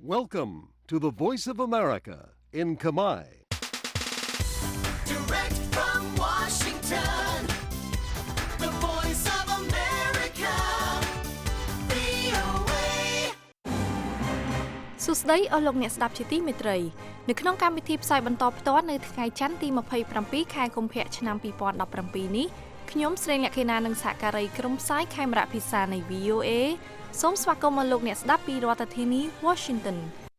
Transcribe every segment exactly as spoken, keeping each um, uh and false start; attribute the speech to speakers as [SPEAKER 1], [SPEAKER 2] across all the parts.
[SPEAKER 1] Welcome to the Voice of America in Kamai.
[SPEAKER 2] Direct from Washington, the Voice of America, វី អូ เอ
[SPEAKER 3] សួស្តីអស់លោកអ្នកស្ដាប់ជាទីមេត្រីនៅក្នុងកម្មវិធីផ្សាយបន្តផ្ទាល់នៅថ្ងៃច័ន្ទទីยี่สิบเจ็ดខែកុម្ភៈឆ្នាំยี่สิบสิบเจ็ดនេះខ្ញុំស្រីលក្ខិណានិងសហការីក្រុមផ្សាយខេមរៈភាសានៃ វី អូ เอ សូមស្វាគមន៍មកលោកអ្នកស្ដាប់ពីរដ្ឋធានី Washington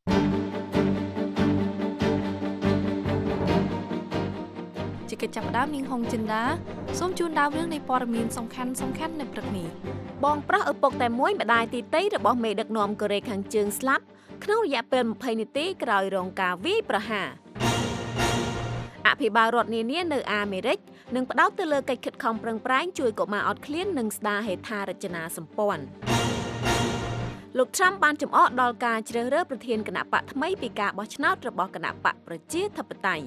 [SPEAKER 3] ជាកិច្ចចាប់ផ្ដើមនាងហុងចិន្តាសូមជូនដើមរឿងនៃព័ត៌មានសំខាន់សំខាន់នៅព្រឹកនេះ
[SPEAKER 4] បងប្រុសឪពុកតែមួយម្ដាយទីតីរបស់មេដឹកនាំកូរ៉េខាងជើងស្លាប់ក្នុងរយៈពេលยี่สิบនាទីក្រោយរងការវាយប្រហារអភិបាលរដ្ឋនានានៅអាមេរិកនឹងផ្ដោតទៅលើកិច្ចខិតខំប្រឹងប្រែងជួយកុមារអត់ឃ្លាននិងស្ដារហេដ្ឋារចនាសម្ព័ន្ធលោក Trump បានចំអកដល់ការជ្រើសរើសប្រធានគណៈបកថ្មីពីការបោះឆ្នោតរបស់គណៈបកប្រជាធិបតេយ្យ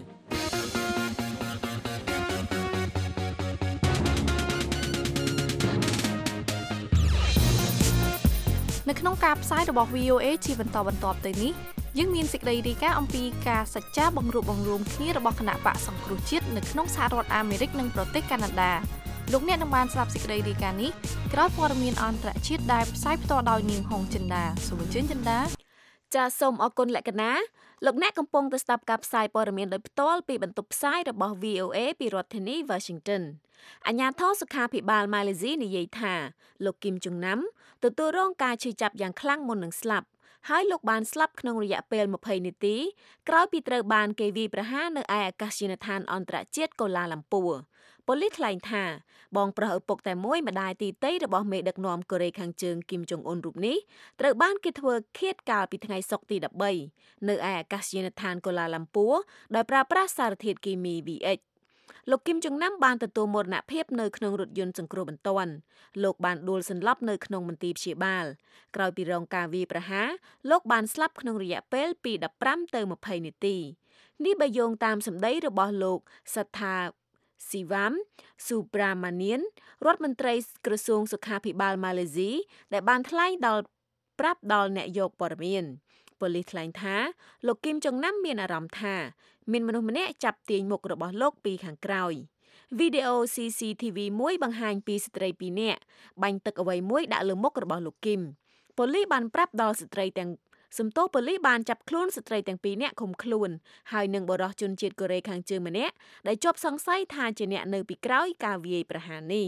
[SPEAKER 3] នៅក្នុងការផ្សាយរបស់ វី អូ เอ ជាបន្តបន្ទាប់ទៅនេះយើងមានសេចក្តីរាយការណ៍អំពីការសច្ចាបង្រួបបង្រួមគ្នារបស់គណៈបកសង្គ្រោះជាតិនៅក្នុងសហរដ្ឋអាមេរិកនិងប្រទេសកាណាដាលោកអ្នកនឹងបានស្ដាប់សេចក្តីរាយការណ៍នេះក្រោយព័ត៌មានអន្តរជាតិដែលផ្សាយផ្ទាល់ដោយនាងហុងចិន្តាសូមអញ្ជើញចិន្តា
[SPEAKER 4] ចាសសូមអរគុណលក្ខណាលោកអ្នកកំពុងតែស្ដាប់ការផ្សាយព័ត៌មានដោយផ្ទាល់ពីបន្ទប់ផ្សាយរបស់ វី អូ เอ ពីរដ្ឋធានី Washington អាជ្ញាធរសុខាភិបាលម៉ាឡេស៊ីនិយាយថាលោកគីមចុងណាំទទួលរងការឈឺចាប់យ៉ាងខ្លាំងមុននឹងស្លាប់ហើយលោកបានស្លាប់ក្នុងរយៈពេលยี่สิบនាទីក្រោយពីត្រូវបានគេវាយប្រហារនៅឯអាកាសយានដ្ឋានអន្តរជាតិកូឡាឡាំពួរប៉ូលីសថ្លែងថាបងប្រុសឪពុកតែមួយម្ដាយទីតីរបស់មេដឹកនាំកូរ៉េខាងជើងគីមចុងអ៊ុនរូបនេះត្រូវបានគេធ្វើឃាតកាលពីថ្ងៃសុក្រទី13នៅឯអាកាសយានដ្ឋានកូឡាឡាំពួរដោយប្រើប្រាស់សារធាតុគីមី វី เอชលោកគីមចុងណាំបានទទួលមរណភាពនៅក្នុងរថយន្តសង្គ្រោះបន្ទាន់លោកបានដួលសន្លប់នៅក្នុងមន្ទីរព្យាបាលក្រោយពីរងការវាយប្រហារលោកបានស្លាប់ក្នុងរយៈពេលពីដប់ប្រាំទៅยี่สิบនាទីនេះបើយោងតាមសម្ដីរបស់លោកសត្ថាស៊ីវ៉ាំស៊ូប្រាម៉ានៀនរដ្ឋមន្ត្រីក្រសួងសុខាភិបាលម៉ាឡេស៊ីដែលបានថ្លែងដល់ប្រាប់ដល់អ្នកយកព័ត៌មានប៉ូលីសថ្លែងថាលោកគីមចុងណាំមានអារម្មណ៍ថាមានមនុស្សម្នាក់ចាប់ទាញមុខរបស់លោកពីខាងក្រោយវីដេអូ ซี ซี ที វី មួយបង្ហាញពីស្ត្រីពីរនាក់បាញ់ទឹកអ្វីមួយដាក់លើមុខរបស់លោកគីមប៉ូលីសបានប្រាប់ដល់ស្ត្រីទាំងសំទោសប៉ូលីសបានចាប់ខ្លួនស្ត្រីទាំងពីរនាក់ឃុំខ្លួនហើយនឹងបរិសុទ្ធជនជាតិកូរ៉េខាងជើងម្នាក់ដែលជាប់សង្ស័យថាជាអ្នកនៅពីក្រោយការវាយប្រហារនេះ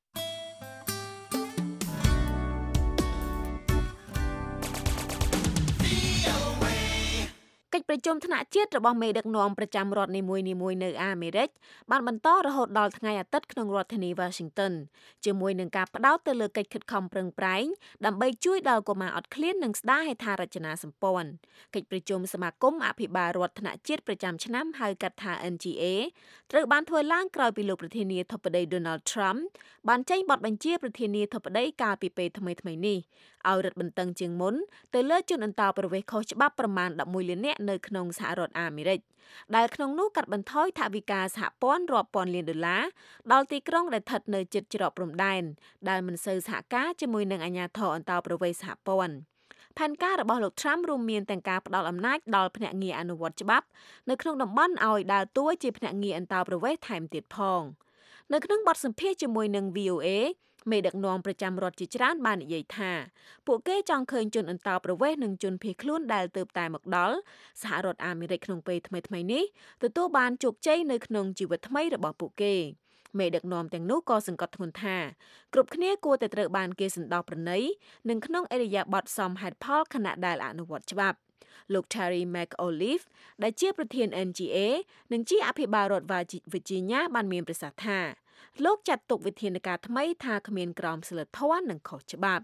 [SPEAKER 4] កិច្ចប្រជុំថ្នាក់ជាតិរបស់មេដឹកនាំប្រចាំរដ្ឋនីមួយៗនៅអាមេរិកបានបន្តរហូតដល់ថ្ងៃអាទិត្យក្នុងរដ្ឋធានី Washington ជាមួយនឹងការផ្ដោតទៅលើកិច្ចខិតខំប្រឹងប្រែងដើម្បីជួយដល់កុមារអត់ឃ្លាននិងស្ដារហេដ្ឋារចនាសម្ព័ន្ធកិច្ចប្រជុំសមាគមអភិបាលរដ្ឋថ្នាក់ជាតិប្រចាំឆ្នាំហៅកាត់ថា เอ็น จี เอ ត្រូវបានធ្វើឡើងក្រោយពីលោកប្រធានាធិបតី Donald Trump បានចេញបទបញ្ជាប្រធានាធិបតីកាលពីពេលថ្មីៗនេះឲ្យរឹតបន្តឹងជាងមុនទៅលើជនអន្តោប្រវេសន៍ខុសច្បាប់ប្រមាណelevenលាននាក់នៅក្នុងសហរដ្ឋអាមេរិកដែលក្នុងនោះកាត់បន្ថយថវិកាសហព័ន្ធរាប់ពាន់លានដុល្លារដល់ទីក្រុងដែលស្ថិតនៅជិតច្រកព្រំដែនដែលមិនសូវសហការជាមួយនឹងអាជ្ញាធរអន្តោប្រវេសន៍សហព័ន្ធផែនការរបស់លោក Trump រួមមានទាំងការផ្ដល់អំណាចដល់ភ្នាក់ងារអនុវត្តច្បាប់នៅក្នុងតំបន់ឲ្យដើរតួជាភ្នាក់ងារអន្តោប្រវេសន៍ថែមទៀតផងនៅក្នុងបទសម្ភាសន៍ជាមួយនឹង វី អូ เอ មេដឹកនាំប្រចាំរដ្ឋជាច្រើនបាននិយាយថាពួកគេចង់ឃើញជនអន្តោប្រវេសន៍និងជនភៀសខ្លួនដែលទើបតែមកដល់សហរដ្ឋអាមេរិកក្នុងពេលថ្មីៗនេះទទួលបានជោគជ័យនៅក្នុងជីវិតថ្មីរបស់ពួកគេមេដឹកនាំទាំងនោះក៏សង្កត់ធ្ងន់ថាគ្រប់គ្នាគួរតែត្រូវបានគេសន្តោសប្រណីនិងក្នុងឥរិយាបថសមហេតុផលខណៈដែលអនុវត្តច្បាប់លោក Terry McAuliffe ដែលជាប្រធាន เอ็น จี เอ និងជាអភិបាលរដ្ឋ Virginia បានមានប្រសាសន៍ថាលោកចាត់ទុកវិធានការថ្មីថាគ្មានក្រមសីលធម៌និងខុសច្បាប់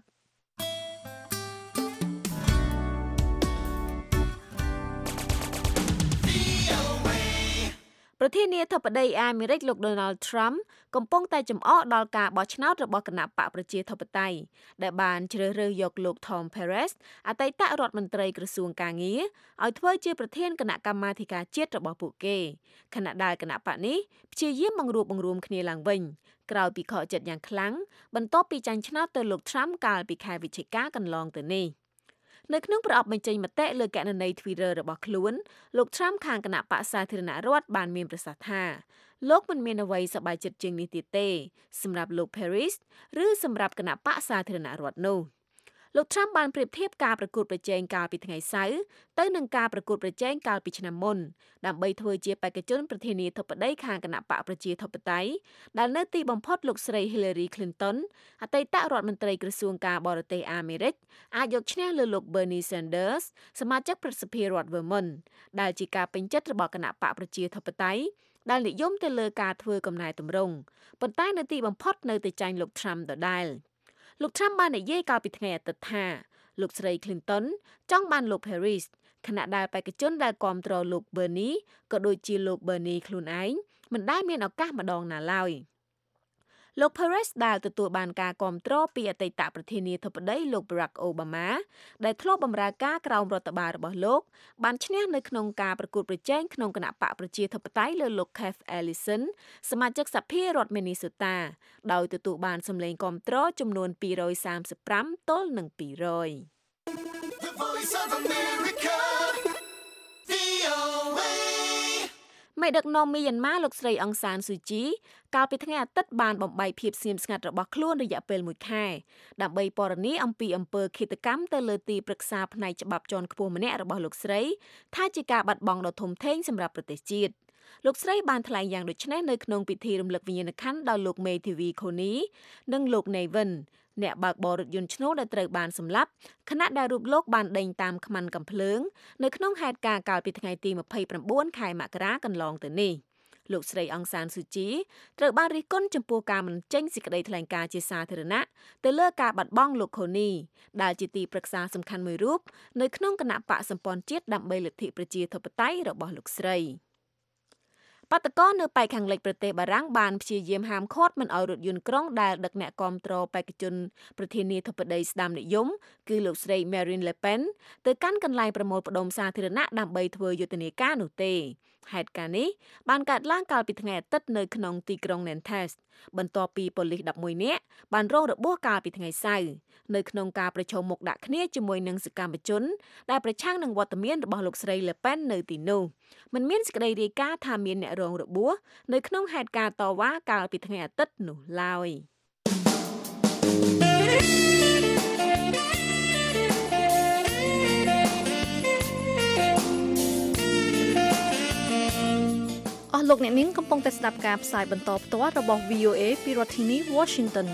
[SPEAKER 4] ប្រធានាធិបតីអាមេរិកលោក Donald Trump កំពុងតែចំអកដល់ការបោះឆ្នោតរបស់គណៈបកប្រជាធិបតេយ្យដែលបានជ្រើសរើសយកលោក Tom Perez អតីតរដ្ឋមន្ត្រីក្រសួងកាងារឲ្យធ្វើជាប្រធានគណៈកម្មាធិការជាតិរបស់ពួកគេខណៈដែលគណៈបកនេះព្យាយាមបង្រួបបង្រួមគ្នាឡើងវិញក្រោយពីខកចិត្តយ៉ាងខ្លាំងបន្ទាប់ពីចាញ់ឆ្នោតទៅលោក Trump កាលពីខែវិច្ឆិកាកន្លងទៅនេះនៅក្នុងប្រអប់បញ្ចេញមតិលើកណន័យ Twitter របស់ខ្លួនលោក Trump ខាងគណៈបក្សសាធារណរដ្ឋបានមានប្រសាសន៍ថាលោកមិនមានអ្វីសប្បាយចិត្តជាងនេះទៀតទេសម្រាប់លោក Harris ឬសម្រាប់គណៈបក្សសាធារណរដ្ឋនោះលោក Trump បានប្រៀបធៀបការប្រកួតប្រជែងកាលពីថ្ងៃសៅរ៍ទៅនឹងការប្រកួតប្រជែងកាលពីឆ្នាំមុនដើម្បីធ្វើជាបេក្ខជនប្រធានាធិបតីខាងគណៈបកប្រជាធិបតេយ្យដែលនៅទីបំផុតលោកស្រី Hillary Clinton អតីតរដ្ឋមន្ត្រីក្រសួងការបរទេសអាមេរិកអាចយកឈ្នះលើលោក Bernie Sanders សមាជិកប្រសិទ្ធិរដ្ឋ Vermont ដែលជាការពេញចិត្តរបស់គណៈបកប្រជាធិបតេយ្យដែលនិយមទៅលើការធ្វើកំណែទម្រង់ប៉ុន្តែនៅទីបំផុតនៅតែចាញ់លោក Trump ដដែលលោក Trump បាននិយាយកាលពីថ្ងៃអាទិត្យថាលោកស្រី Clinton ចង់បានលោក Harris ខណៈដែលបេក្ខជនដែលគាំទ្រលោក Bernie ក៏ដូចជាលោក Bernie ខ្លួនឯងមិនដែលមានឱកាសម្ដងណាឡើយលោក Harris ដែលទទួលបានការគាំទ្រពីអតីតប្រធានាធិបតីលោក Barack Obama ដែលធ្លាប់បម្រើការក្រោមរដ្ឋបាលរបស់លោកបានឈ្នះនៅក្នុងការប្រកួតប្រជែងក្នុងគណៈបកប្រជាធិបតេយ្យលើលោក Keith Ellison សមាជិកសភារដ្ឋ Minnesota ដោយទទួលបានសម្លេងគាំទ្រចំនួនពីររយសាមសិបប្រាំទល់នឹងពីររយ
[SPEAKER 2] The Voice of America, វី អូ เอ
[SPEAKER 4] មេដឹកនាំមីយ៉ាន់ម៉ាលោកស្រីអង្សានស៊ូជីកាលពីថ្ងៃអាទិត្យបានបំបីភាពស្ងៀមស្ងាត់របស់ខ្លួនរយៈពេលមួយខែដើម្បីពណ៌នាអំពីអំពើឃាតកម្មទៅលើទីប្រឹក្សាផ្នែកច្បាប់ជាន់ខ្ពស់ម្នាក់របស់លោកស្រីថាជាការបាត់បង់ដ៏ធំធេងសម្រាប់ប្រទេសជាតិលោកស្រីបានថ្លែងយ៉ាងដូចនេះនៅក្នុងពិធីរំលឹកវិញ្ញាណក្ខន្ធដល់លោកមេធាវីខូនីនិងលោក Nevin អ្នកបើកបររថយន្តឈ្នួលដែលត្រូវបានសម្លាប់ខណៈដែលរូបលោកបានដេញតាមខ្មាន់កាំភ្លើងនៅក្នុងហេតុការណ៍កាលពីថ្ងៃទីម្ភៃប្រាំបួនខែមករាកន្លងទៅនេះលោកស្រីអង្សានស៊ូជីត្រូវបានរិះគន់ចំពោះការមិនចេញសេចក្តីថ្លែងការណ៍ជាសាធារណៈទៅលើការបាត់បង់លោកខូនីដែលជាទីប្រឹក្សាសំខាន់មួយរូបនៅក្នុងគណៈបកសម្ព័ន្ធជាតិដើម្បីលទ្ធិប្រជាធិបតេយ្យរបស់លោកស្រីបាតកោនៅប៉ែកខាងលិចប្រទេសបារាំងបានព្យាយាមហាមឃាត់មិនឲ្យរថយន្តក្រុងដែលដឹកអ្នកគាំទ្របេក្ខជនប្រធានាធិបតីស្ដាមនិយមគឺលោកស្រី Marine Le Pen ទៅកាន់កន្លែងប្រមូលផ្ដុំសាធារណៈដើម្បីធ្វើយុទ្ធនាការនោះទេហេតុការណ៍នេះបានកើតឡើងកាលពីថ្ងៃអាទិត្យនៅក្នុងទីក្រុង Nantes បន្ទាប់ពីប៉ូលីសដប់មួយនាក់បានរងរបួសកាលពីថ្ងៃសៅរ៍នៅក្នុងការប្រជុំមុខដាក់គ្នាជាមួយនឹងសកម្មជនដែលប្រឆាំងនឹងវត្តមានរបស់លោកស្រី Le Pen នៅទីនោះមិនមានសេចក្តីរាយការណ៍ថាមានអ្នករងរបួសនៅក្នុងហេតុការណ៍តវ៉ាកាលពីថ្ងៃអាទិត្យនោះឡើយ
[SPEAKER 3] អស់លោកអ្នកនាងកំពុងតែស្ដាប់ការផ្សាយបន្តផ្ទាល់របស់ វី អូ เอ ពីរដ្ឋធានី Washington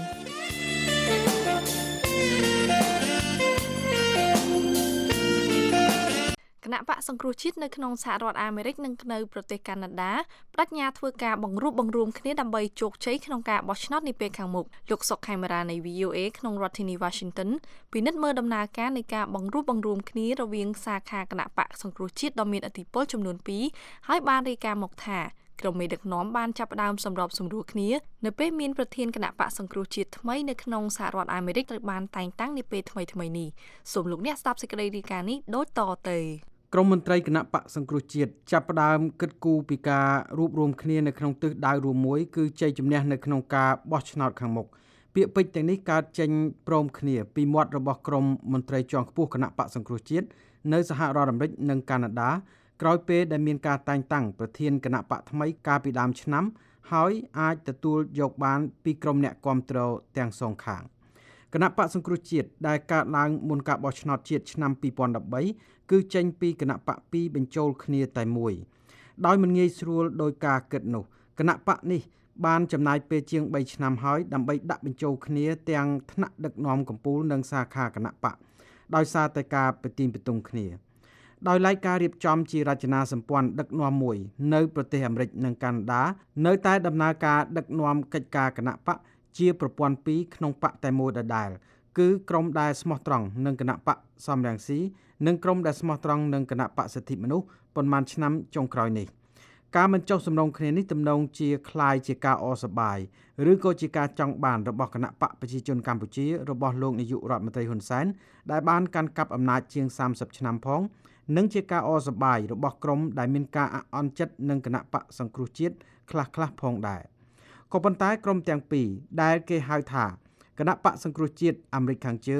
[SPEAKER 3] គណៈបកសង្គ្រោះជាតិនៅក្នុងសហរដ្ឋអាមេរិកនិងនៅប្រទេសកាណាដាបដិញ្ញាធ្វើការបង្រួបបង្រួមគ្នាដើម្បីជោគជ័យក្នុងការបោះឆ្នោតនាពេលខាងមុខលោកសុកខេមរានៃ វី អូ เอ ក្នុងរដ្ឋធានី Washington ពិនិត្យមើលដំណើរការនៃការបង្រួបបង្រួមគ្នារវាងសាខាគណៈបកសង្គ្រោះជាតិដ៏មានឥទ្ធិពលចំនួនពីរហើយបានរាយការណ៍មកថាក្រុមមេដឹកនាំបានចាប់ផ្ដើមសម្របសម្រួលគ្នានៅពេលមានប្រធានគណៈបកសង្គ្រោះជាតិថ្មីនៅក្នុងសហរដ្ឋអាមេរិកត្រូវបានតែងតាំងនាពេលថ្មីៗនេះសូមលោកអ្នកស្ដាប់សេចក្តីរាយការណ៍នេះដូចតទៅ
[SPEAKER 5] ក្រុមមន្ត្រីគណៈបកសង្គ្រោះជាតិចាប់ផ្ដើមគិតគូរពីការរួបរวมគ្នានៅក្នុងទិសដៅរួមមួយគឺជ័យជំនះនៅក្នុងការបោះឆ្នោតខាងមុខពាក្យពេចន៍ទាំងនេះកើតចេញព្រមគ្នាពីមាត់របស់ក្រុមមន្ត្រីជាន់ខ្ពស់គណៈបកសង្គ្រោះជាតិនៅសហរដ្ឋអាមេរិកនិងកាណាដាក្រោយពេលដែលមានការតែងតាំងប្រធានគណៈបកថ្មីកាលពីដើមឆ្នាំហើយអាចទទួលយកបានពីក្រុមអ្នកគាំទ្រទាំងសងខាងគណៈបកសង្គ្រោះជាតិដែលកើតឡើងមុនការបោះឆ្នោតជាតិឆ្នាំពីរពាន់ដប់បីគឺចេញពីគណៈបកពីរបញ្ចូលគ្នាតែមួយដោយមិនងាយស្រួលដោយការគិតនោះគណៈបកនេះបានចំណាយពេលជាងបីឆ្នាំហើយដើម្បីដាក់បញ្ចូលគ្នាទាំងថ្នាក់ដឹកនាំកម្ពុជានិងសាខាគណៈបកដោយសារតែការប្រទីងបន្ទង់គ្នាដោយឡែកការរៀបចំជារចនាសម្ព័ន្ធដឹកនាំមួយនៅប្រទេសអាមេរិកនិងកាណាដានៅតែដំណើរការដឹកនាំកិច្ចការគណៈបកជាប្រព័ន្ធពីរក្នុងបកតែមួយដដែលគឺក្រុមដែលស្មោះត្រង់នឹងគណៈបកសំរងស៊ីនិងក្រុមដែលស្មោះត្រង់នឹងគណៈបកសិទ្ធិមនុស្សប៉ុន្មានឆ្នាំចុងក្រោយនេះការមិនចុះសម្រុងគ្នានេះទំនងជាคล้ายជាការអសប្បាយឬក៏ជាការចង់បានរបស់គណៈបកប្រជាជនកម្ពុជារបស់លោកនាយករដ្ឋមន្ត្រីហ៊ុនសែនដែលបានកាន់កាប់អំណាចជាងសាមសិបឆ្នាំផងនិងជាការអសប្បាយរបស់ក្រុមដែលមានការអន់ចិត្តនឹងគណៈបកសង្គ្រោះជាតិខ្លះៗផងដែរក៏ប៉ុន្តែក្រុមទាំងពីរដែលគេហៅថាគណៈបកសង្គ្រោះជាតិអាមេរិកខាងជើង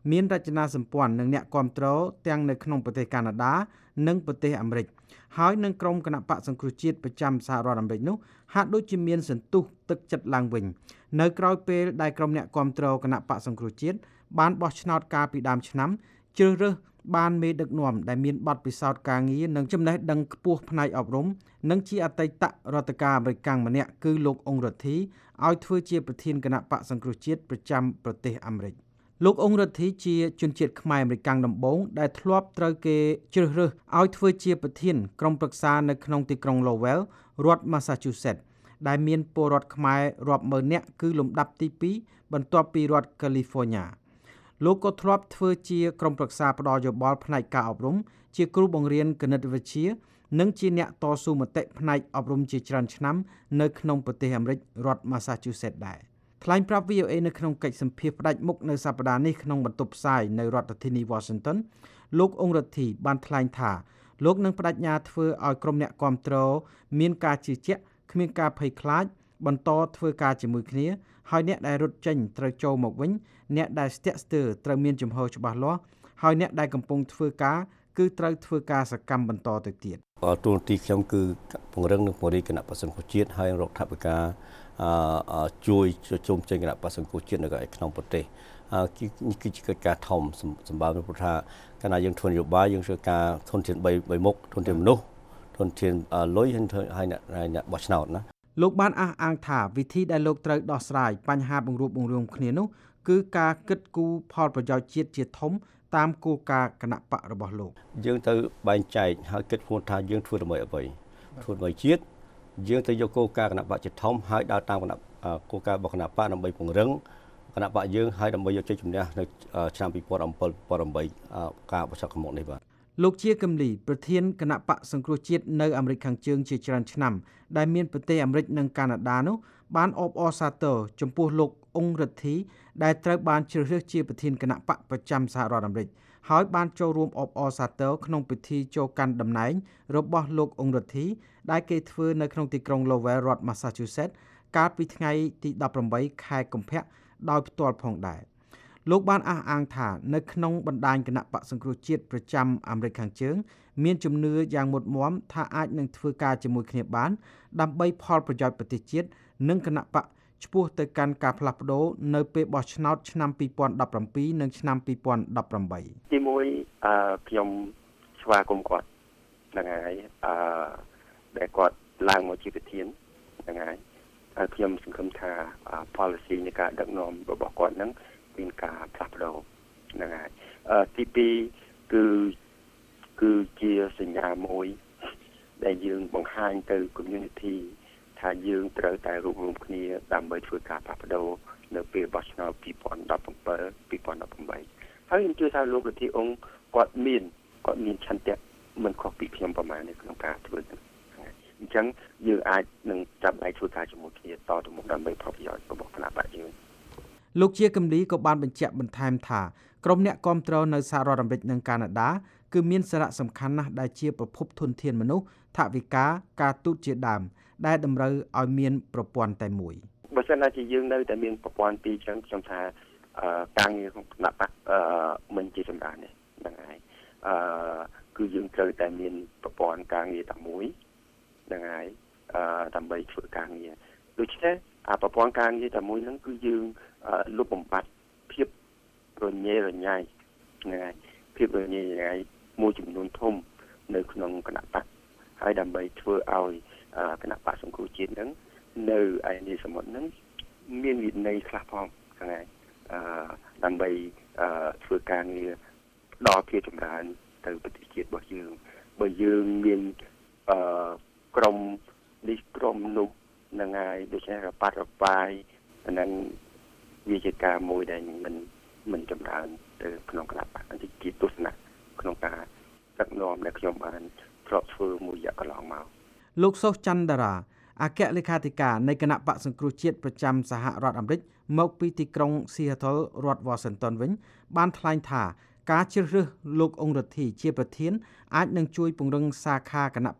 [SPEAKER 5] មានរចនាសម្ព័ន្ធនិងអ្នកគាំទ្រទាំងនៅក្នុងប្រទេសកាណាដានិងប្រទេសអាមេរិកហើយនឹងក្រុមគណៈបកសង្គ្រោះជាតិប្រចាំសហរដ្ឋអាមេរិកនោះហាក់ដូចជាមានសន្ទុះទឹកចិត្តឡើងវិញនៅក្រោយពេលដែលក្រុមអ្នកគាំទ្រគណៈបកសង្គ្រោះជាតិបានបោះឆ្នោតកាលពីដើមឆ្នាំជ្រើសរើសបានមេដឹកនាំដែលមានបទពិសោធន៍ការងារនិងចំណេះដឹងខ្ពស់ផ្នែកអប់រំនិងជាអតីតរដ្ឋការអាមេរិកម្នាក់គឺលោកអ៊ុងរ៉ាធីឲ្យធ្វើជាប្រធានគណៈបកសង្គ្រោះជាតិប្រចាំប្រទេសអាមេរិកលោកអ៊ុងរ៉ាធីជាជនជាតិខ្មែរអាមេរិកដំបូងដែលធ្លាប់ត្រូវគេជ្រើសរើសឲ្យធ្វើជាប្រធានក្រុមប្រឹក្សានៅក្នុងទីក្រុង Lowell រដ្ឋ Massachusetts ដែលមានពលរដ្ឋខ្មែររាប់ម៉ឺននាក់គឺលំដាប់ទីពីរបន្ទាប់ពីរដ្ឋ Californiaលោកក៏ធ្លាប់ធ្វើជាក្រុមប្រឹក្សាផ្ដល់យោបល់ផ្នែកការអប់រំជាគ្រូបង្រៀនគណិតវិទ្យានិងជាអ្នកតស៊ូមតិផ្នែកអប់រំជាច្រើនឆ្នាំនៅក្នុងប្រទេសអាមេរិករដ្ឋ Massachusetts ដែរថ្លែងប្រាប់ វី អូ អេ នៅក្នុងកិច្ចសម្ភាសផ្ដាច់មុខនៅសប្តាហ៍នេះក្នុងបន្ទប់ផ្សាយនៅរដ្ឋធានី Washington លោកអ៊ុងរ៉ាធីបានថ្លែងថាលោកនឹងបដិញ្ញាធ្វើឲ្យក្រុមអ្នកគាំទ្រមានការជឿជាក់គ្មានការភ័យខ្លាចបន្តធ្វើការជាមួយគ្នាហើយអ្នកដែលរត់ចេញត្រូវចូលមកវិញអ្នកដែលស្ទាក់ស្ទើរត្រូវមានជំហរច្បាស់លាស់ហើយអ្នកដែលកំពុងធ្វើការគឺត្រូវធ្វើការសកម្មបន្តទៅទៀត
[SPEAKER 6] ទូនទីខ្ញុំគឺពង្រឹងនិងពង្រីកគណៈបក្សសង្គ្រោះជាតិហើយរដ្ឋាភិបាលជួយជុំចេញគណៈបក្សសង្គ្រោះជាតិនៅក្នុងប្រទេសនេះគឺជាកិច្ចការធំសម្បើមព្រោះថាកាលណាយើងធ្វើនយោបាយយើងធ្វើការធនធាន3មុខធនធានមនុស្សធនធានលុយហើយអ្នកបោះឆ្នោតណា
[SPEAKER 5] លោកបានអះអាងថាវិធីដែលលោកត្រូវដោះស្រាយបញ្ហាបង្រួបបង្រួមគ្នានោះគឺការគិតគូរផលប្រយោជន៍ជាតិជាធំតាមគោលការណ៍គណៈបករបស់លោក
[SPEAKER 6] យើងទៅបែងចែកហើយគិតខ្លួនថាយើងធ្វើដើម្បីអ្វីធ្វើដើម្បីជាតិយើងទៅយកគោលការណ៍គណៈបកជាធំហើយដើរតាមគណៈគោលការណ៍របស់គណៈបកដើម្បីពង្រឹងគណៈបកយើងហើយដើម្បីយកជ័យជំនះនៅឆ្នាំពីរពាន់bảy ពីរពាន់támការបោះឆ្នោតខាងមុខនេះបាទ
[SPEAKER 5] លោកជាកឹមលីប្រធានគណៈបកសង្គ្រោះជាតិនៅអាមេរិកខាងជើងជាច្រើនឆ្នាំដែលមានប្រទេសអាមេរិកនិងកាណាដានោះបានអបអរសាទរចំពោះលោកអ៊ុងរ៉ាធីដែលត្រូវបានជ្រើសរើសជាប្រធានគណៈបកប្រចាំសហរដ្ឋអាមេរិកហើយបានចូលរួមអបអរសាទរក្នុងពិធីចូលកាន់តំណែងរបស់លោកអ៊ុងរ៉ាធីដែលគេធ្វើនៅក្នុងទីក្រុង Lowell រដ្ឋ Massachusetts កាលពីថ្ងៃទីដប់ប្រាំបីខែកុម្ភៈដោយផ្ទាល់ផងដែរលោកបានអះអាងថានៅក្នុងបណ្ដាញគណៈបកសង្គ្រោះជាតិប្រចាំអាមេរិកខាងជើងមានជំនឿយ៉ាងមុតមាំថាអាចនឹងធ្វើការជាមួយគ្នាបានដើម្បីផលប្រយោជន៍ប្រទេសជាតិនិងគណៈបកឆ្ពោះទៅកាន់ការផ្លាស់ប្ដូរនៅពេលបោះឆ្នោតឆ្នាំពីរពាន់ដប់ប្រាំពីរនិងឆ្នាំពីរពាន់ដប់ប្រាំបី
[SPEAKER 7] ទីមួយអឺខ្ញុំស្វាគមន៍គាត់ហ្នឹងហើយអឺដែលគាត់ឡើងមកជាប្រធានហ្នឹងហើយហើយខ្ញុំសង្ឃឹមថា policy នៃការដឹកនាំរបស់គាត់ហ្នឹងមានការផ្លាស់ប្ដូរហ្នឹងហើយអឺទីពីរគឺគឺជាសញ្ញាមួយដែលយើងបង្ហាញទៅ community ថាយើងត្រូវតែរួមរំគ្នាដើម្បីធ្វើការផ្លាស់ប្ដូរនៅពេលបោះឆ្នោតពីរពាន់ដប់ប្រាំbảy ពីរពាន់ដប់ប្រាំបីហើយខ្ញុំជឿថាលោកប្រធានអង្គគាត់មានគាត់មានឆន្ទៈមិនខុសពីខ្ញុំប្រមាណនៅក្នុងការធ្វើនេះអញ្ចឹងយើងអាចនឹងចាប់ដៃធ្វើការជាមួយគ្នាតទៅមុខដើម្បីផលប្រយោជន៍របស់គណៈបកយើង
[SPEAKER 5] លោកជាកឹមលីក៏បានបញ្ជាក់បន្ថែមថាក្រុមអ្នកគាំទ្រនៅសហរដ្ឋអាមេរិកនិងកាណាដាគឺមានសារៈសំខាន់ណាស់ដែលជាប្រភពធនធានមនុស្សថវិកាការទូតជាដើមដែលតម្រូវឲ្យមានប្រព័ន្ធតែមួយ
[SPEAKER 7] បើសិនណាជាយើងនៅតែមានប្រព័ន្ធពីរចឹងខ្ញុំថាការងារក្នុងគណៈបកមិនជាចម្រើនទេហ្នឹងហើយអឺគឺយើងត្រូវតែមានប្រព័ន្ធការងារតែមួយហ្នឹងហើយអឺដើម្បីធ្វើការងារដូច្នេះអាប្រព័ន្ធការងារតែមួយហ្នឹងគឺយើងលុបបំបាត់ភាពរញ៉េរញ៉ៃហ្នឹងហើយភាពរញ៉េរញ៉ៃមួយចំនួនធំនៅក្នុងគណៈបកហើយដើម្បីធ្វើឲ្យគណៈបកសង្គ្រោះជាតិហ្នឹងនៅឯនេះសមុទ្រហ្នឹងមានវិន័យខ្លះផងហ្នឹងហើយអឺដើម្បីធ្វើការងារដល់ភាពចម្រើនទៅប្រទេសជាតិរបស់យើងបើយើងមានអឺក្រុមនេះក្រុមនោះហ្នឹងហើយដូច្នេះរបាត់របាយហ្នឹងវាជាការមួយដែលមិនមិនចម្រើនទៅក្នុងគណៈបកនេះជាទស្សនៈក្នុងការដឹកនាំដែលខ្ញុំបានធ្លាប់ធ្វើមួយរយៈកន្លងមក
[SPEAKER 5] លោកសុសច័ន្ទតារាអគ្គលេខាធិការនៃគណៈបកសង្គ្រោះជាតិប្រចាំសហរដ្ឋអាមេរិកមកពីទីក្រុង Seattle រដ្ឋ Washington វិញបានថ្លែងថាការជ្រើសរើសលោកអ៊ុងរ៉ាធីជាប្រធានអាចនឹងជួយពង្រឹងសាខាគណៈបក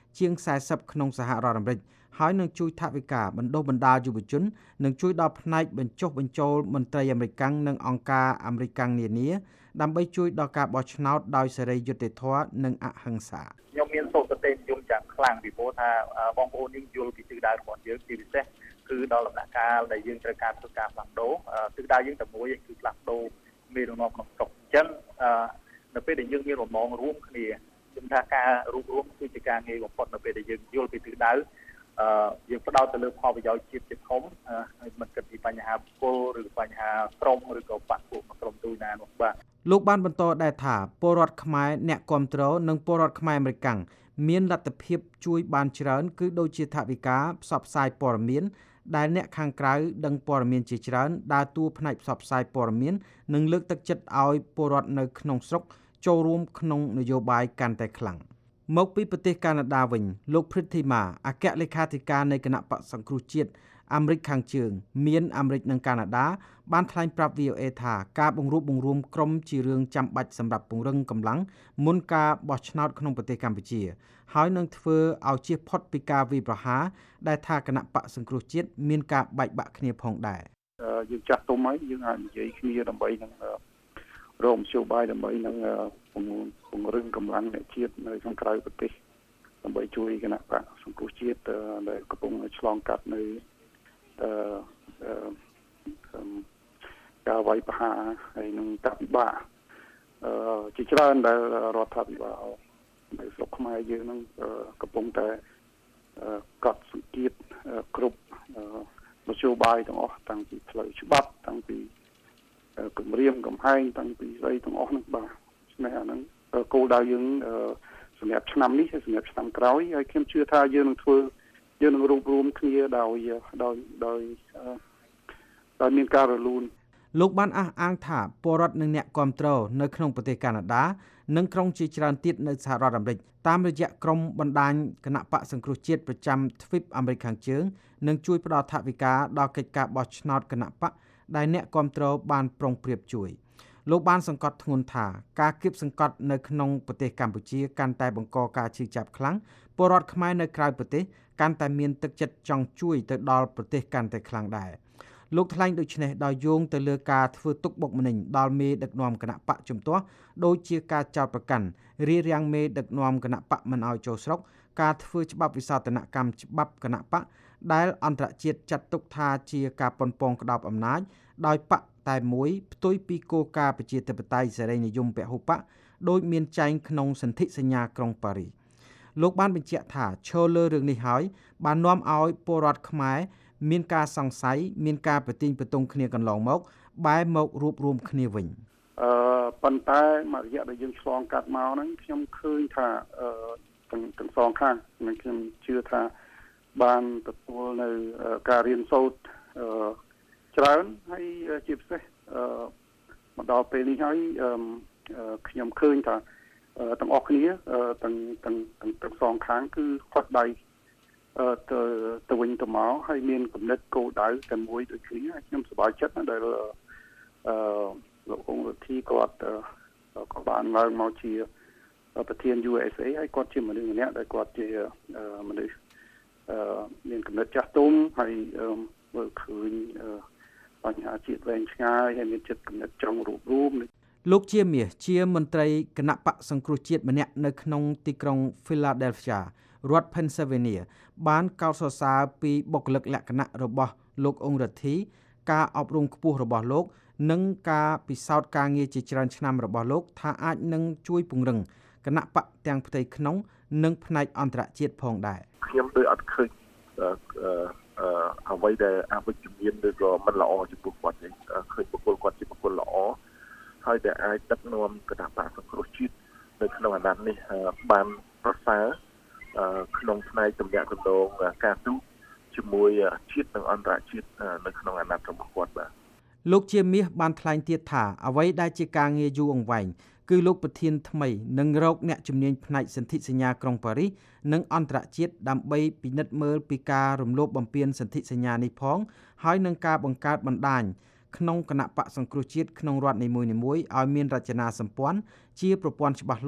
[SPEAKER 5] ជាងสี่สิบក្នុងសហរដ្ឋអាមេរិកហើយនឹងជួយថវិកាបណ្ដុះបណ្ដាលយុវជននិងជួយដល់ផ្នែកបញ្ចុះបញ្ចូលមន្ត្រីអាមេរិកនិងអង្គការអាមេរិកនានាដើម្បីជួយដល់ការបោះឆ្នោតដោយសេរីយុត្តិធម៌និងអហិង្សា
[SPEAKER 8] ខ្ញុំមានសូត្រសតិនិយមយ៉ាងខ្លាំងពីព្រោះថាបងប្អូនយើងយល់ពីទិសដៅរបស់យើងជាពិសេសគឺដល់ដំណាក់កាលដែលយើងត្រូវការធ្វើការផ្លាស់ប្ដូរទិសដៅយើងតែមួយគឺផ្លាស់ប្ដូរមេដឹកនាំក្នុងស្រុកអញ្ចឹងនៅពេលដែលយើងមានបំណងរួមគ្នាខ្ញុំថាការរួមរួមគឺជាការងារបំផុតនៅពេលដែលយើងយល់ពីទិសដៅអឺយើងផ្ដោតទៅលើផលប្រយោជន៍ជាតិជាធំហើយមិនគិតពីបញ្ហាបុគ្គលឬបញ្ហាក្រុមឬក៏បកពួកក្រុមទូណានោះបាទ
[SPEAKER 5] លោកបានបន្តដែរថាពលរដ្ឋខ្មែរអ្នកគាំទ្រនិងពលរដ្ឋខ្មែរអាមេរិកមានលទ្ធភាពជួយបានច្រើនគឺដូចជាថវិកាផ្សព្វផ្សាយព័ត៌មានដែលអ្នកខាងក្រៅដឹងព័ត៌មានជាច្រើនដើរតួផ្នែកផ្សព្វផ្សាយព័ត៌មាននិងលើកទឹកចិត្តឲ្យពលរដ្ឋនៅក្នុងស្រុកចូលរួមក្នុងនយោបាយកាន់តែខ្លាំងមកពីប្រទេសកាណាដាវិញលោក Prithima អគ្គលេខាធិការនៃគណៈបក្សសង្គ្រោះជាតិអាមេរិកខាងជើងមានអាមេរិកនិងកាណាដាបានថ្លែងប្រាប់ វី អូ អេ ថាការបង្រួបបង្រួមក្រុមជារឿងចាំបាច់សម្រាប់ពង្រឹងកម្លាំងមុនការបោះឆ្នោតក្នុងប្រទេសកម្ពុជាហើយនឹងធ្វើឲ្យជៀសផុតពីការវាយប្រហារដែលថាគណៈបក្សសង្គ្រោះជាតិមានការបែកបាក់គ្នាផងដែរ
[SPEAKER 8] យើងចាស់ទុំហើយយើងអាចនិយាយគ្នាដើម្បីនឹងរកមធ្យោបាយដើម្បីនឹងពង្រឹងកម្លាំងអ្នកជាតិនៅខាងក្រៅប្រទេសដើម្បីជួយគណៈបក្សសង្គ្រោះជាតិដែលកំពុងឆ្លងកាត់នៅអឺការវាយប្រហារហើយនឹងការពិបាកអឺជាច្រើនដែលរដ្ឋាភិបាលនៅស្រុកខ្មែរយើងនឹងកំពុងតែកត់សម្ពាធគ្រប់មធ្យោបាយទាំងអស់តាំងពីផ្លូវច្បាប់តាំងពីគម្រាមកំហែងតាំងពីស្អីទាំងអស់ហ្នឹងបាទនេះអាហ្នឹងគោលដៅយើងសម្រាប់ឆ្នាំនេះហើយសម្រាប់ឆ្នាំក្រោយហើយខ្ញុំជឿថាយើងនឹងធ្វើយើងនឹងរួបរวมគ្នាដោយដោយដោយដោយមានការរលូន
[SPEAKER 5] លោកបានអះអាងថាពលរដ្ឋនិងអ្នកគាំទ្រនៅក្នុងប្រទេសកាណាដានិងក្រុងជាច្រើនទៀតនៅសហរដ្ឋអាមេរិកតាមរយៈក្រុមបណ្ដាញគណៈបក្សសង្គ្រោះជាតិប្រចាំទ្វីបអាមេរិកខាងជើងនឹងជួយផ្ដល់ថវិកាដល់កិច្ចការបោះឆ្នោតគណៈបក្សដែលអ្នកគាំទ្របានប្រុងប្រៀបជួយលោកបានសង្កត់ធ្ងន់ថាការគៀបសង្កត់នៅក្នុងប្រទេសកម្ពុជាកាន់តែបង្កការឈឺចាប់ខ្លាំងពលរដ្ឋខ្មែរនៅក្រៅប្រទេសកាន់តែមានទឹកចិត្តចង់ជួយទៅដល់ប្រទេសកាន់តែខ្លាំងដែរលោកថ្លែងដូចនេះដោយយោងទៅលើការធ្វើទុកបុកម្នេញដល់មេដឹកនាំគណៈបកជំទាស់ដូចជាការចោទប្រកាន់រារាំងមេដឹកនាំគណៈបកមិនឲ្យចូលស្រុកការធ្វើច្បាប់វិសោធនកម្មច្បាប់គណៈបកដែលអន្តរជាតិចាត់ទុកថាជាការប៉ុនប៉ងក្តោបអំណាចដោយបកតែមួយផ្ទុយពីគោលការណ៍ប្រជាធិបតេយ្យសេរីនិយមពហុបកដោយមានចែងក្នុងសន្ធិសញ្ញាក្រុងប៉ារីសលោកបានបញ្ជាក់ថាឈលលើរឿងនេះហើយបាននាំឲ្យពលរដ្ឋខ្មែរមានការសង្ស័យមានការប្រទីងប្រទង់គ្នាកន្លងមកបែរមករួបរวมគ្នាវិញ
[SPEAKER 8] អឺប៉ុន្តែមួយរយៈដែលយើងឆ្លងកាត់មកហ្នឹងខ្ញុំឃើញថាអឺទាំងទាំងសងខាងនិងខ្ញុំជឿថាបានទទួលនៅការរៀនសូត្រអឺច្រើនហើយជាពិសេសអឺមកដល់ពេលនេះហើយខ្ញុំឃើញថាទាំងអស់គ្នាទាំងទាំងទាំងសងខាងគឺគាត់ដៃទៅទៅវិញទៅមកហើយមានគំនិតគោលដៅតែមួយដូចគ្នាខ្ញុំសប្បាយចិត្តណាស់ដែលអឺលោកអង្គរដ្ឋាភិបាលគាត់ក៏បានឡើងមកជាប្រធាន យូ អេស เอ ហើយគាត់ជាមនុស្សម្នាក់ដែលគាត់ជាមនុស្សអឺមានគំនិតចាស់ទុំហើយមើលឃើញបញ្ហាជាតិវែងឆ្ងាយហើយមានចិត្តគំនិតចង់រួបរวม
[SPEAKER 5] លោកជាមាសជាមន្ត្រីគណៈបក្សសង្គ្រោះជាតិម្នាក់នៅក្នុងទីក្រុង Philadelphia រដ្ឋ Pennsylvania បានកោតសរសើរពីបុគ្គលិកលក្ខណៈរបស់លោកអង្គរដ្ឋាភិបាលការអប់រំខ្ពស់របស់លោកនិងការពិសោធន៍ការងារជាច្រើនឆ្នាំរបស់លោកថាអាចនឹងជួយពង្រឹងគណៈបក្សទាំងផ្ទៃក្នុងនិងផ្នែកអន្តរជាតិផងដែរ
[SPEAKER 9] ខ្ញុំដូចអត់ឃើញអឺអ្វីដែលអវិជ្ជមានឬក៏មិនល្អចំពោះគាត់ទេឃើញបុគ្គលគាត់ជាបុគ្គលល្អហើយដែលអាចដឹកនាំគណៈបក្សសង្គ្រោះជាតិនៅក្នុងអាណត្តិនេះបានប្រសើរក្នុងផ្នែកទំនាក់ទំនងការទូតជាមួយជាតិនិងអន្តរជាតិនៅក្នុងអាណត្តិរបស់គាត់បាទ
[SPEAKER 5] លោកជាមាសបានថ្លែងទៀតថាអ្វីដែលជាការងារយូរអង្វែងគឺលោកប្រធានថ្មីនឹងរកអ្នកជំនាញផ្នែកសន្ធិសញ្ញាក្រុងប៉ារីសនិងអន្តរជាតិដើម្បីពិនិត្យមើលពីការរំលោភបំពានសន្ធិសញ្ញានេះផងហើយនឹងការបង្កើតបណ្ដាញក្នុងគណៈបក្សសង្គ្រោះជាតិក្នុងរដ្ឋនីមួយៗឲ្យមានរចនាសម្ព័ន្ធជាប្រព័ន្ធច្បាស់លាស់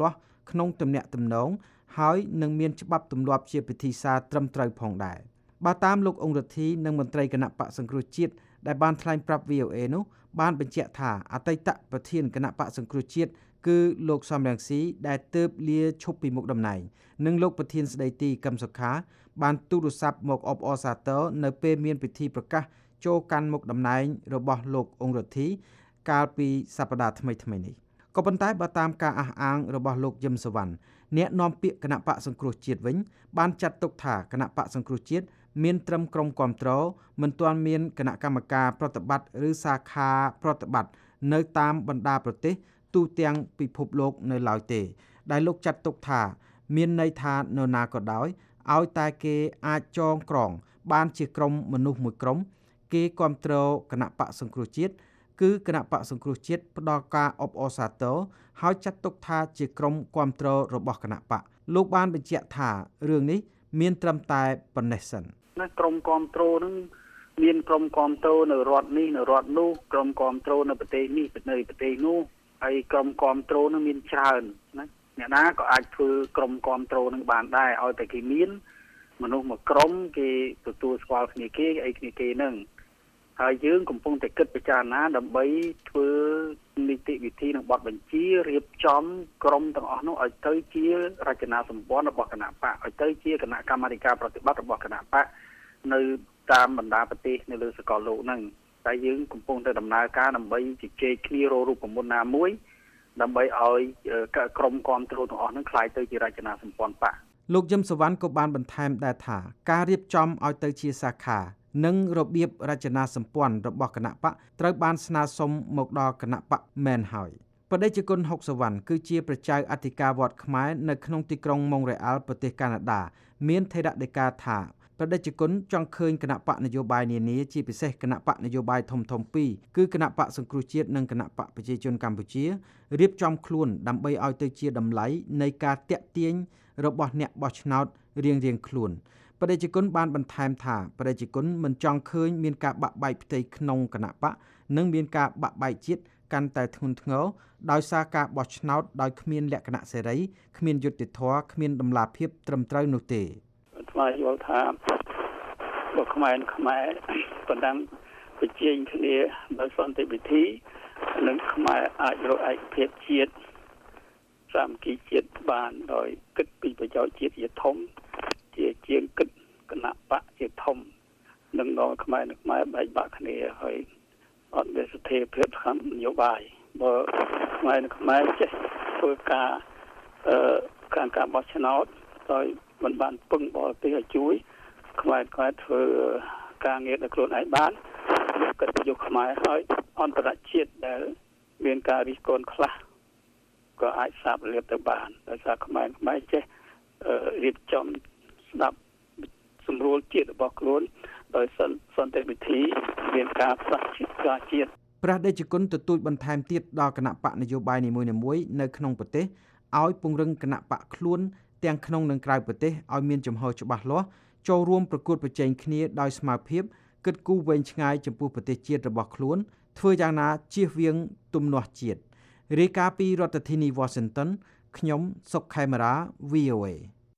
[SPEAKER 5] ក្នុងទំនាក់ទំនងហើយនឹងមានច្បាប់ទម្លាប់ជាពិធីសារត្រឹមត្រូវផងដែរបើតាមលោកអង្គរដ្ឋីនិងមន្ត្រីគណៈបកសង្គ្រោះជាតិដែលបានថ្លែងប្រាប់ វី អូ អេ នោះបានបញ្ជាក់ថាអតីតប្រធានគណៈបកសង្គ្រោះជាតិគឺលោកសំរងស៊ីដែលទើបលាឈប់ពីមុខតំណែងនិងលោកប្រធានស្ដីទីកឹមសុខាបានទូរស័ព្ទមកអបអរសាទរនៅពេលមានពិធីប្រកាសចូលកាន់មុខតំណែងរបស់លោកអង្គរដ្ឋីកាលពីសប្តាហ៍ថ្មីៗនេះក៏ប៉ុន្តែបើតាមការអះអាងរបស់លោកយឹមសវណ្ណអ្នកនាំពាក្យគណៈបកសង្គ្រោះជាតិវិញបានចាត់ទុកថាគណៈបកសង្គ្រោះជាតិមានត្រឹមក្រុមគាំទ្រមិនទាន់មានគណៈកម្មការប្រតិបត្តិឬសាខាប្រតិបត្តិនៅតាមបណ្ដាប្រទេសទូទាំងពិភពលោកនៅឡើយទេដែលលោកចាត់ទុកថាមានន័យថានរណាក៏ដោយឲ្យតែគេអាចចងក្រងបានជាក្រុមមនុស្សមួយក្រុមគេគាំទ្រគណៈបកសង្គ្រោះជាតិគឺគណៈបកសង្គ្រោះជាតិផ្ដល់ការអបអរសាទរហើយចាត់ទុកថាជាក្រុមគាំទ្ររបស់គណៈបកលោកបានបញ្ជាក់ថារឿងនេះមានត្រឹមតែប៉ុណ្ណេះសិន
[SPEAKER 8] ណាក្រុមគាំទ្រនឹងមានក្រុមគាំទ្រនៅរដ្ឋនេះនៅរដ្ឋនោះក្រុមគាំទ្រនៅប្រទេសនេះនៅប្រទេសនោះហើយក្រុមគាំទ្រនឹងមានច្រើនណាអ្នកណាក៏អាចធ្វើក្រុមគាំទ្រនឹងបានដែរឲ្យតែគេមានមនុស្សមួយក្រុមគេទទួលស្គាល់គ្នាគេអីគ្នាគេនឹងហើយយើងកំពុងតែគិតពិចារណាដើម្បីធ្វើនីតិវិធីនិងបទបញ្ជារៀបចំក្រុមទាំងអស់នោះឲ្យទៅជារចនាសម្ព័ន្ធរបស់គណៈបកឲ្យទៅជាគណៈកម្មាធិការប្រតិបត្តិរបស់គណៈបកនៅតាមបណ្ដាប្រទេសនៅលើសកលលោកហ្នឹងតែយើងកំពុងតែដំណើរការដើម្បីជជែកគ្នារករូបមន្តណាមួយដើម្បីឲ្យក្រុមគាំទ្រទាំងអស់ហ្នឹងក្លាយទៅជារចនាសម្ព័ន្ធបក
[SPEAKER 5] លោកយឹមសវណ្ណក៏បានបន្ថែមដែរថាការរៀបចំឲ្យទៅជាសាខានិងរបៀបរចនាសម្ព័ន្ធរបស់គណៈបកត្រូវបានស្នើសុំមកដល់គណៈបកមែនហើយបដិជគុណហុកសវណ្ណគឺជាប្រជាអធិការវត្តខ្មែរនៅក្នុងទីក្រុងម៉ុងរ៉េអាល់ប្រទេសកាណាដាមានថេរដីកាថាបដិជគុណចង់ឃើញគណៈបកនយោបាយនានាជាពិសេសគណៈបកនយោបាយធំធំពីរគឺគណៈបកសង្គ្រោះជាតិនិងគណៈបកប្រជាជនកម្ពុជារៀបចំខ្លួនដើម្បីឲ្យទៅជាតម្លៃនៃការតាក់ទាញរបស់អ្នកបោះឆ្នោតរៀងៗខ្លួនបដិជគុណបានបន្ថែមថាបដិជគុណមិនចង់ឃើញមានការបាក់បែកផ្ទៃក្នុងគណៈបកនិងមានការបាក់បែកជាតិកាន់តែធ្ងន់ធ្ងរដោយសារការបោះឆ្នោតដោយគ្មានលក្ខណៈសេរីគ្មានយុត្តិធម៌គ្មានតម្លាភាពត្រឹមត្រូវនោះទេ
[SPEAKER 8] ថ្មយល់ថាបើខ្មែរខ្មែរប៉ុណ្ណឹងបញ្ជាគ្នាដោយសន្តិវិធីនិងខ្មែរអាចរកឯកភាពជាតិសាមគ្គីជាតិបានដោយគិតពីប្រយោជន៍ជាតិជាធំជាជាងគិតគណៈបកជាធំនឹងដល់ខ្មែរនិងខ្មែរបែកបាក់គ្នាហើយអត់មានស្ថិរភាពខាងនយោបាយបើខ្មែរនិងខ្មែរចេះធ្វើការអឺការការបោះឆ្នោតដោយមិនបានពឹងបរទេសឲ្យជួយខ្មែរខ្មែរធ្វើការងារដោយខ្លួនឯងបានគិតទៅយកខ្មែរហើយអន្តរជាតិដែលមានការរិះគន់ខ្លះក៏អាចសាបលាបទៅបានដោយសារខ្មែរខ្មែរចេះរៀបចំស្ដាប់សម្រួលជាតិរបស់ខ្លួនដោយសន្តិវិធីមានការផ្សះជាតិការជាតិ
[SPEAKER 5] ព្រះដេចគុណទទូចបន្ថែមទៀតដល់គណៈបកនយោបាយនីមួយៗនៅក្នុងប្រទេសឲ្យពង្រឹងគណៈបកខ្លួនទាំងក្នុងនិងក្រៅប្រទេសឲ្យមានចំហច្បាស់លាស់ចូលរួមប្រកួតប្រជែងគ្នាដោយស្មារតីគិតគូរវែងឆ្ងាយចំពោះប្រទេសជាតិរបស់ខ្លួនធ្វើយ៉ាងណាជៀសវាងទំនាស់ជាតិរាយការណ៍ពីរដ្ឋធានី Washington ខ្ញុំសុកខេមរា វី អូ អេ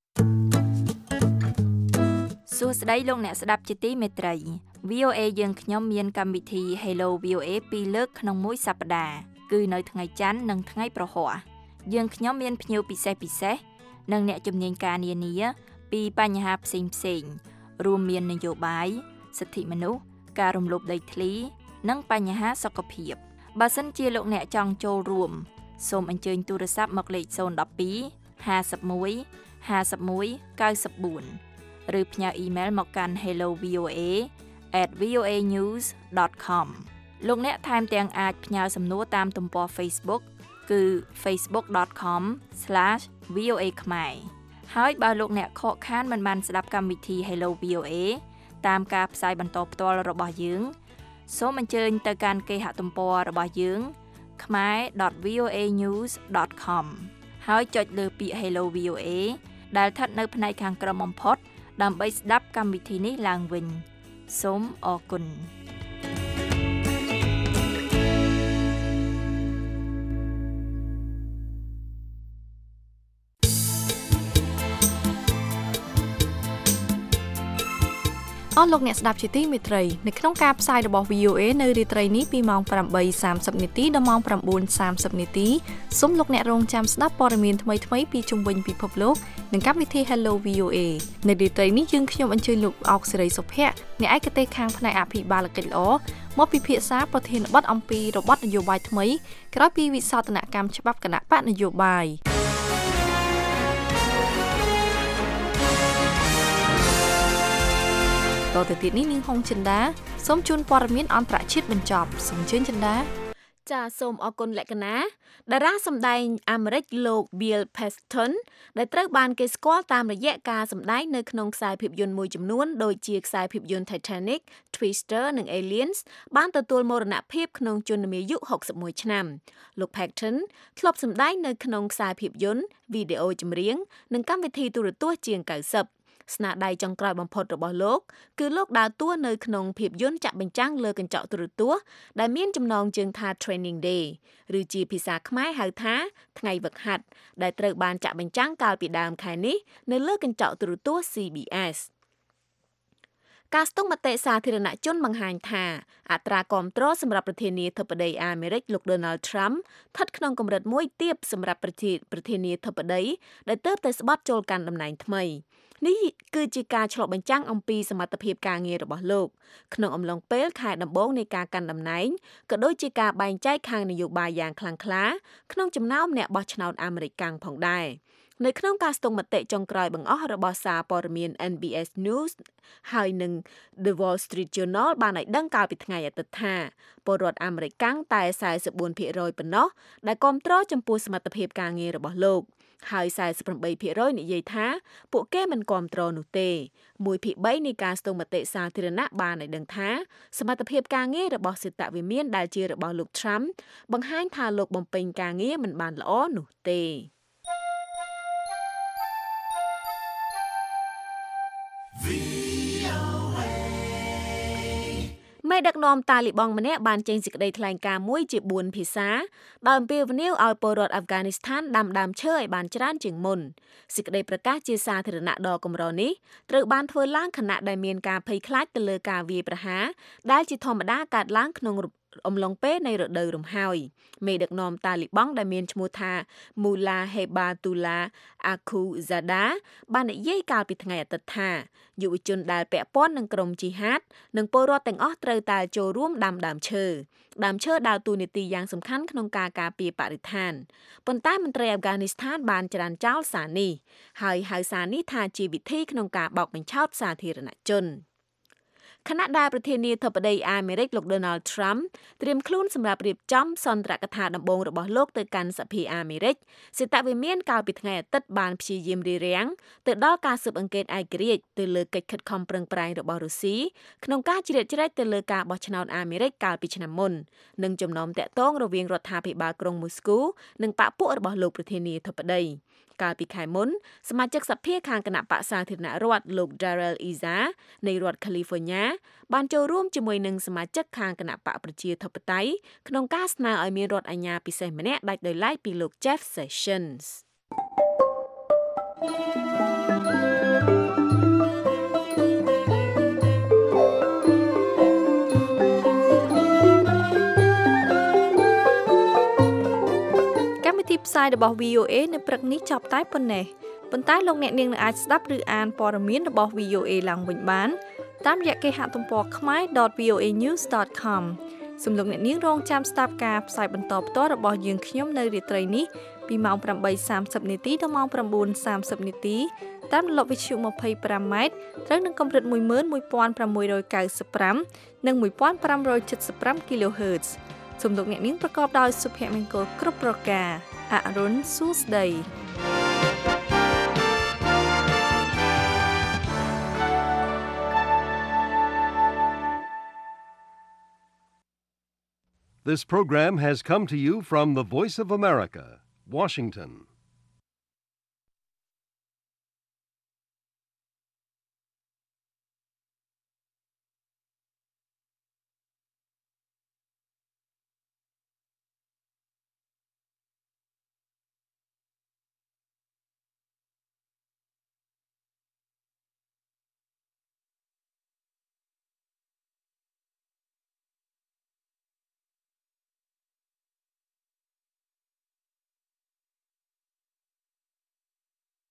[SPEAKER 10] សួស្តីលោកអ្នកស្ដាប់ជាទីមេត្រី វី អូ អេ យើងខ្ញុំមានកម្មវិធី Hello វី អូ អេ ពីរលើកក្នុងមួយសប្តាហ៍គឺនៅថ្ងៃច័ន្ទនិងថ្ងៃប្រហ័សយើងខ្ញុំមានភ្ញៀវពិសេសពិសេសនិងអ្នកជំនាញការនានាពីបញ្ហាផ្សេងផ្សេងរួមមាននយោបាយសិទ្ធិមនុស្សការរំលោភដីធ្លីនិងបញ្ហាសុខភាពបើសិនជាលោកអ្នកចង់ចូលរួមសូមអញ្ជើញទូរស័ព្ទមកលេខศูนย์ một hai ห้าสิบเอ็ด ห้าสิบเอ็ด เก้าสิบสี่ឬផ្ញើអ៊ីមែលមកកាន់ hello v o a at v o a news dot com លោកអ្នកថែមទាំងអាចផ្ញើសំណួរតាមទំព័រ Facebook គឺ facebook dot com slash v o a ខ្មែរហើយបើលោកអ្នកខកខានមិនបានស្ដាប់កម្មវិធី Hello វី អូ អេ តាមការផ្សាយបន្តផ្ទាល់របស់យើងសូមអញ្ជើញទៅកាន់គេហទំព័ររបស់យើង khmae dot v o a news dot com ហើយចុចលើពាក្យ Hello វី អូ អេ ដែលស្ថិតនៅផ្នែកខាងក្រោមបំផុតដើម្បីស្ដាប់កម្មវិធីនេះឡើងវិញសូមអរគុណ
[SPEAKER 3] ស់លោកអ្នកស្ដាប់ជាទីមេត្រីនៅក្នុងការផ្សាយរបស់ វី អូ អេ នៅរាត្រីនេះពីម៉ោង ប្រាំបីសាមសិប នាទីដល់ម៉ោង ប្រាំបួនសាមសិប នាទីសូមលោកអ្នករងចាំស្ដាប់ព័ត៌មានថ្មីៗពីជុំវិញពិភពលោកនិងកម្មវិធី Hello វី អូ អេ នៅរាត្រីនេះយើងខ្ញុំអញ្ជើញលោកអោកសេរីសុភ័ក្រអ្នកឯកទេសខាងផ្នែកអភិបាលកិច្ចល្អមកពិភាក្សាប្រធានបទអំពីរបបនយោបាយថ្មីក្រោយពីវិសោធនកម្មច្បាប់គណៈបកនយោបាយតទៅទៀតនេះនាងហុងចិន្តាសូមជូនព័ត៌មានអន្តរជាតិបញ្ចប់សូមជឿនចិន្តា
[SPEAKER 4] ចាសូមអរគុណលក្ខណាតារាសម្ដែងអាមេរិកលោក Bill Paxton ដែលត្រូវបានគេស្គាល់តាមរយៈការសម្ដែងនៅក្នុងខ្សែភាពយន្តមួយចំនួនដូចជាខ្សែភាពយន្ត Titanic, Twister និង Aliens បានទទួលមរណភាពក្នុងជន្មាយុហុកសិបមួយឆ្នាំលោក Paxton ធ្លាប់សម្ដែងនៅក្នុងខ្សែភាពយន្តវីដេអូចម្រៀងនិងកម្មវិធីទូរទស្សន៍ជាង九十ស្នាដៃចុងក្រោយបំផុតរបស់លោកគឺលោកដើរតួនៅក្នុងភាពយន្តចាក់បញ្ចាំងលើកញ្ចក់ទូរទស្សន៍ដែលមានចំណងជើងថា Training Day ឬជាភាសាខ្មែរហៅថាថ្ងៃវឹកហាត់ដែលត្រូវបានចាក់បញ្ចាំងកាលពីដើមខែនេះនៅលើកញ្ចក់ទូរទស្សន៍ ซี ប៊ី អេស ការស្ទង់មតិសាធារណជនបង្ហាញថាអត្រាគាំទ្រសម្រាប់ប្រធានាធិបតីអាមេរិកលោក Donald Trump ស្ថិតក្នុងកម្រិតមួយទាបសម្រាប់ប្រធានាធិបតីដែលទើបតែស្បត់ចូលកាន់តំណែងថ្មីនេះគឺជាការឆ្លុះបញ្ចាំងអំពីសមត្ថភាពការងាររបស់លោកក្នុងអំឡុងពេលខែដំបូងនៃការកាន់តំណែងក៏ដូចជាការបែងចែកខាងនយោបាយយ៉ាងខ្លាំងក្លាក្នុងចំណោមអ្នកបោះឆ្នោតអាមេរិកកាំងផងដែរនៅក្នុងការស្ទង់មតិចុងក្រោយបង្អស់របស់សារព័ត៌មាន เอ็น บี เอส News ហើយនឹង The Wall Street Journal បានឲ្យដឹងកាលពីថ្ងៃអាទិត្យថាពលរដ្ឋអាមេរិកកាំងតែ សែសិបបួនភាគរយ ប៉ុណ្ណោះដែលគាំទ្រចំពោះសមត្ថភាពការងាររបស់លោកហើយ សែសិបប្រាំបីភាគរយ និយាយថាពួកគេមិនគាំទ្រនោះទេមួយភាគបីនៃការស្ទង់មតិសាធារណៈបានឲ្យដឹងថាសមត្ថភាពការងាររបស់សេតវិមានដែលជារបស់លោក Trump បង្ហាញថាលោកបំពេញការងារមិនបានល្អនោះទេមេដឹកនាំតាលីបង់ម្នាក់បានចេញសេចក្តីថ្លែងការណ៍មួយជាបួនភាសាដោយអំពាវនាវឲ្យពលរដ្ឋអាហ្វហ្គានីស្ថានដាំដើមឈើឲ្យបានច្រើនជាងមុនសេចក្តីប្រកាសជាសាធារណៈដ៏កម្រនេះត្រូវបានធ្វើឡើងខណៈដែលមានការភ័យខ្លាចទៅលើការវាយប្រហារដែលជាធម្មតាកើតឡើងក្នុងអំឡុងពេលនៃរដូវរំហើយមេដឹកនាំតាលីបង់ដែលមានឈ្មោះថា Mullah Hebatullah Akhundzada បាននិយាយកាលពីថ្ងៃអាទិត្យថាយុវជនដែលពាក់ព័ន្ធនឹងក្រុមជីហាតនិងពលរដ្ឋទាំងអស់ត្រូវតែចូលរួមដាំដើមឈើដើមឈើដើរតួនាទីយ៉ាងសំខាន់ក្នុងការការពារបរិស្ថានប៉ុន្តែមន្ត្រីអាហ្វហ្គានីស្ថានបានច្រានចោលសារនេះហើយហៅសារនេះថាជាវិធីក្នុងការបោកបញ្ឆោតសាធារណជនខណៈដែលប្រធានាធិបតីអាមេរិកលោក Donald Trump ត្រៀមខ្លួនសម្រាប់រៀបចំសន្ទរកថាដំបូងរបស់លោកទៅកាន់សភាអាមេរិកសេតវិមានកាលពីថ្ងៃអាទិត្យបានព្យាយាមរារាំងទៅដល់ការស៊ើបអង្កេតឯករាជ្យទៅលើកិច្ចខិតខំប្រឹងប្រែងរបស់រុស្ស៊ីក្នុងការជ្រៀតជ្រែកទៅលើការបោះឆ្នោតអាមេរិកកាលពីឆ្នាំមុននិងចំណោមតាក់ទងរវាងរដ្ឋាភិបាលក្រុងមូស្គូនិងបកពួករបស់លោកប្រធានាធិបតីកាលពីខែមុនសមាជិកសភាខាងគណៈបក្សសាធារណរដ្ឋលោក Darrell Issa នៃរដ្ឋ California បានចូលរួមជាមួយនឹងសមាជិកខាងគណៈបកប្រជាធិបតេយ្យក្នុងការស្នើឲ្យមានរដ្ឋអាជ្ញាពិសេសម្នាក់ដាច់ដោយឡែកពីលោក Jeff Sessionsផ្សាយរបស់ វី អូ អេ នៅព្រឹកនេះចប់តែប៉ុណ្ណេះប៉ុន្តែលោកអ្នកនាងនឹងអាចស្ដាប់ឬអានព័ត៌មានរបស់ វី អូ អេ ឡើងវិញបានតាមរយៈគេហទំព័រ khmae dot v o a news dot com សូមលោកអ្នកនាងរងចាំស្ដាប់ការផ្សាយបន្តផ្ទាល់របស់យើងខ្ញុំនៅរាត្រីនេះពីម៉ោងប្រាំបីសាមសិបនាទីដល់ម៉ោងប្រាំបួនសាមសិបនាទីតាមរលកវិទ្យុម្ភៃប្រាំម៉ែត្រត្រូវនឹងកម្រិតមួយម៉ឺនមួយពាន់ប្រាំមួយរយកៅសិបប្រាំនិងមួយពាន់ប្រាំរយចិតសិបប្រាំ kHz សូមលោកអ្នកនាងប្រកបដោយសុភមង្គលគ្រប់ប្រការអរុនសួស្ដី
[SPEAKER 1] This program has come to you from the Voice of America, Washington.